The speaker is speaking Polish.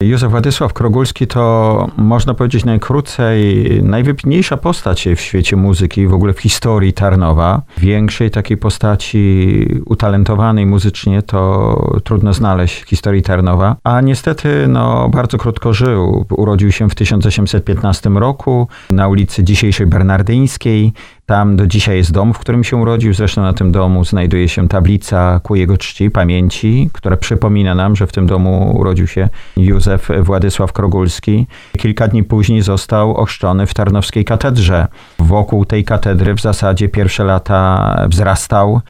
Józef Władysław Krogulski to, można powiedzieć najkrócej, najwybitniejsza postać w świecie muzyki, w ogóle w historii Tarnowa. Większej takiej postaci utalentowanej muzycznie to trudno znaleźć w historii Tarnowa. A niestety bardzo krótko żył. Urodził się w 1815 roku na ulicy dzisiejszej Bernardyńskiej. Tam do dzisiaj jest dom, w którym się urodził. Zresztą na tym domu znajduje się tablica ku jego czci, pamięci, która przypomina nam, że w tym domu urodził się Józef Władysław Krogulski. Kilka dni później został ochrzczony w Tarnowskiej katedrze. Wokół tej katedry w zasadzie pierwsze lata wzrastał.